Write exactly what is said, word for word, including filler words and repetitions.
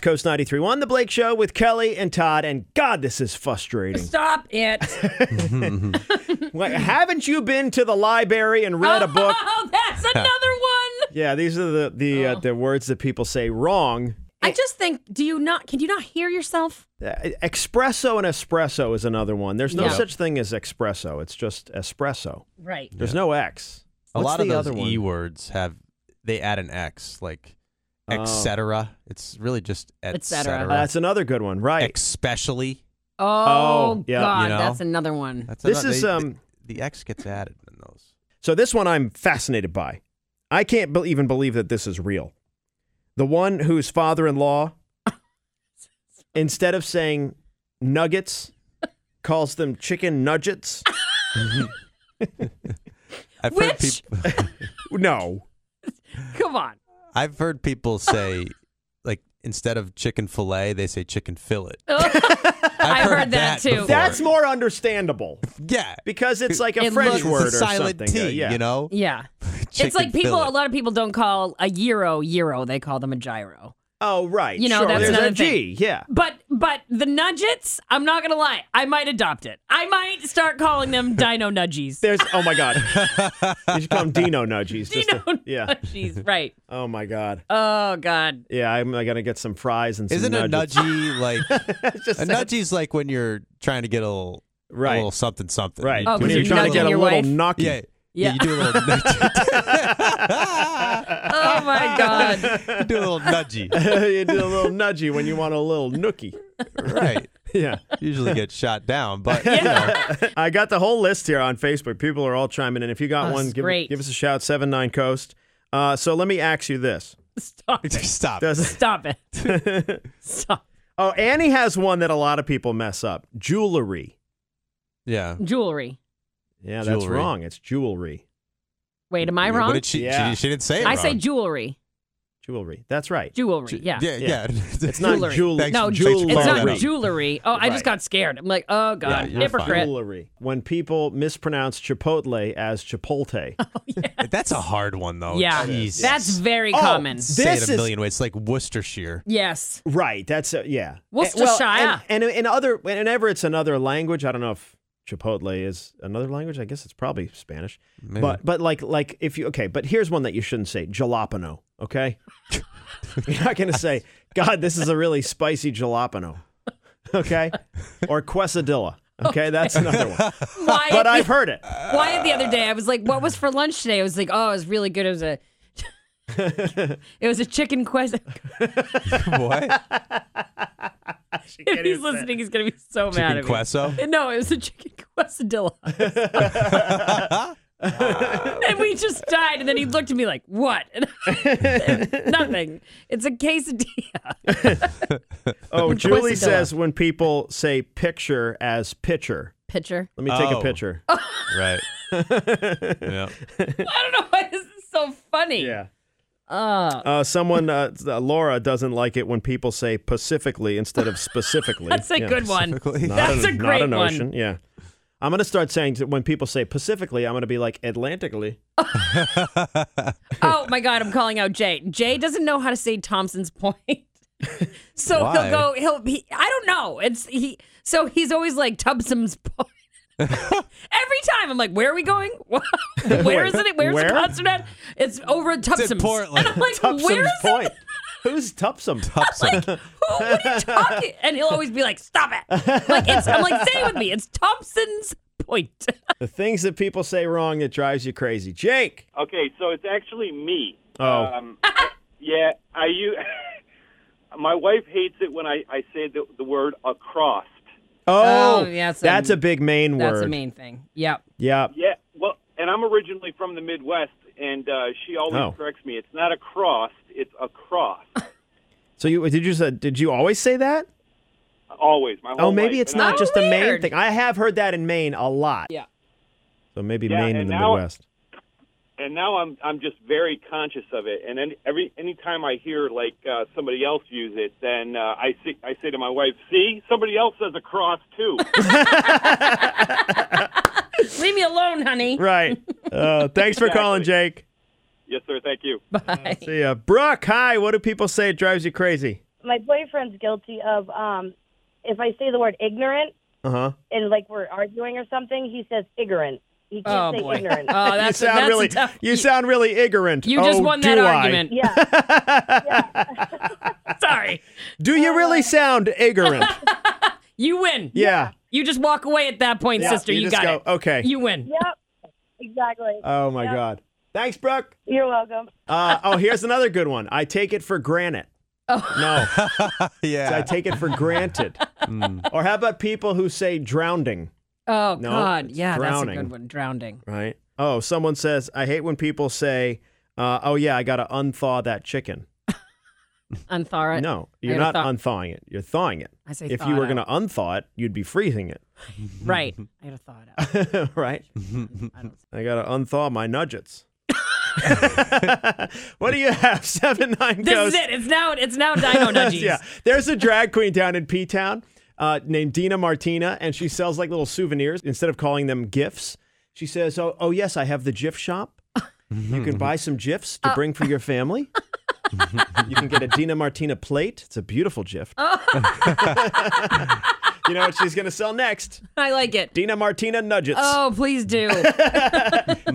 Coast ninety-three point one, The Blake Show with Kelly and Todd. And God, this is frustrating. Stop it. Like, haven't you been to the library and read a book? Oh, that's another one. Yeah, these are the the, Oh. uh, the words that people say wrong. I just think, do you not, can you not hear yourself? Uh, espresso and espresso is another one. There's no Yeah. such thing as espresso. It's just espresso. Right. There's no X. A What's lot of the those other one? E words have, they add an X, like Oh. et cetera. It's really just et Et cetera. cetera. Uh, that's another good one, right? Especially. Oh, Oh, yeah. God, You know? that's another one. That's This another- is, they- um, the, the X gets added in those. So this one I'm fascinated by. I can't be- even believe that this is real. The one whose father-in-law, instead of saying nuggets, calls them chicken nuggets. I've heard Which? people. No. Come on. I've heard people say, like, instead of chicken fillet, they say chicken fillet. I I've heard that too. before. That's more understandable yeah. because it's like a It French looks- word It's or a silent something. T, Uh, yeah. you know? Yeah. it's Chicken like people, fillet. a lot of people don't call a gyro gyro. They call them a gyro. Oh, right. You know, sure. that's There's another a G. Yeah. But but the nudgets, I'm not going to lie. I might adopt it. I might start calling them dino nudgies. There's, oh my God. You should call them Dino Nudgies. just Dino to- yeah. nudgies, right. Oh my God. Oh, God. Yeah, I'm going to get some fries and some Isn't a nuggets. nudgie like Just a saying. nudgie's like when you're trying to get a little, Right. a little something something. Right. Oh, when 'cause you're you're trying to get a nudging your little wife? knocky. Yeah. Yeah. Yeah, you do a little nudgie. Oh, my God. you do a little nudgie. You do a little nudgy when you want a little nookie. Right. Yeah. Usually get shot down, but you know. I got the whole list here on Facebook. People are all chiming in. If you got Oh, one, that's give, great. give us a shout, seven nine Coast. Uh, so let me ask you this. Stop it. Stop. Does, Stop it. Stop. oh, Annie has one that a lot of people mess up. Jewelry. Yeah. Jewelry. Yeah, that's Jewelry. wrong. It's jewelry. Wait, am I What wrong? did she, Yeah. she? She didn't say it I wrong. say jewelry. Jewelry. That's right. Jewelry. She- Yeah. Yeah. Yeah. yeah. It's not Jewelry. jewelry. Thanks- No, thanks jewelry. for It's clearing not that up. jewelry. Oh, I Right. just got scared. I'm like, oh, God. Yeah, you're Hypocrite. Jewelry. When people mispronounce Chipotle as Chipotle. That's a hard one, though. Yeah. Jeez. That's very Oh, common. this Say it is- a million ways. It's like Worcestershire. Yes. Right. That's a, yeah. Worcestershire. Well, and, and in other, whenever it's another language, I don't know if Chipotle is another language. I guess it's probably Spanish. Maybe. But but like like if you okay, but here's one that you shouldn't say: jalapeno. Okay. You're not gonna say, God, this is a really spicy jalapeno. Okay. Or quesadilla. Okay, that's another one. Wyatt, But I've heard it. Wyatt the other day, I was like, what was for lunch today? I was like, oh, it was really good. It was a it was a chicken quest. What? If he's listening, he's gonna be so mad Chicken at me. queso? No, it was a chicken quesadilla. And we just died, and then he looked at me like, what? Nothing. It's a quesadilla. Oh, Julie Quesadilla. says when people say picture as pitcher. Pitcher. Let me take a Oh. picture. Right. Yeah. I don't know why this is so funny. Yeah. Uh, Uh, someone, uh, Laura, doesn't like it when people say pacifically instead of specifically. that's a Yeah. good one. Specifically. Not That's an- a great not an one. ocean. Yeah. I'm going to start saying to, when people say pacifically, I'm going to be like Atlantically. Oh my God, I'm calling out Jay. Jay doesn't know how to say Thompson's Point. So Why? he'll go, he'll he, I don't know. It's he so he's always like Tubsom's Point. Every time I'm like, where are we going? Where is it? Where's Where? the concert at? It's over at Tubsom's. Portland. And I'm like, Tupsom's where is Point. it? Who's Tupsom? Like, who, what are you talking? And he'll always be like, stop it. Like it's I'm like, say it with me. It's Thompson's Point. The things that people say wrong that drives you crazy. Jake. Okay, so it's actually me. Oh. Um, yeah, I you. My wife hates it when I, I say the, the word across. Oh, Oh, yeah, it's a- that's a big main That's word. the main thing. Yep. Yeah. Yeah, well, and I'm originally from the Midwest, and uh, she always Oh. corrects me. It's not a cross, it's a cross. So you did you say, did you always say that? Always. My whole Oh, maybe life. it's And not I- Oh, just a Maine weird. thing. I have heard that in Maine a lot. Yeah. So maybe Yeah, Maine in and the now- Midwest. And now I'm I'm just very conscious of it. And then every anytime I hear like uh, somebody else use it, then uh, I say I say to my wife, "See, somebody else says a cross too." Leave me alone, honey. Right. Uh, thanks for calling, Jake. Yes, sir. Thank you. Bye. See ya. Brooke, hi. What do people say it drives you crazy? my boyfriend's guilty of um, if I say the word ignorant Uh huh. and like we're arguing or something, he says ignorant. He Oh, can't say boy. ignorant. Oh, You that's, sound that's really, a tough. you sound really ignorant. You just Oh, won that do I? argument. Yeah. Sorry. Do you really sound ignorant? You win. Yeah. You just walk away at that point, Yeah, sister. you You, just got go, it. okay. You win. Yep. Exactly. Oh my Yep. God. Thanks, Brooke. You're welcome. Uh, oh, here's another good one. I take it for granted. Oh. No, yeah. I take it for granted. Mm. Or how about people who say drowning, Oh, No, God. it's Yeah, drowning. that's a good one. Drowning. right? Oh, someone says, I hate when people say, uh, oh, yeah, I got to unthaw that chicken. Unthaw it. No, you're gotta not thaw- unthawing it. You're thawing it. I say If thaw you it were going out. to unthaw it, you'd be freezing it, Right. I gotta thaw it out. right? I don't. I got to unthaw my nuggets. What do you have? Seven nine This goes. is it. It's now. It's now Dino Nudgies. Yeah, there's a drag queen down in P-Town uh, named Dina Martina, and she sells like little souvenirs instead of calling them gifts. She says, "Oh, oh yes, I have the GIF shop. You can buy some GIFs to bring for your family. You can get a Dina Martina plate. It's a beautiful gift. You know what she's gonna sell next? I like it. Dina Martina Nuggets." Oh, please do.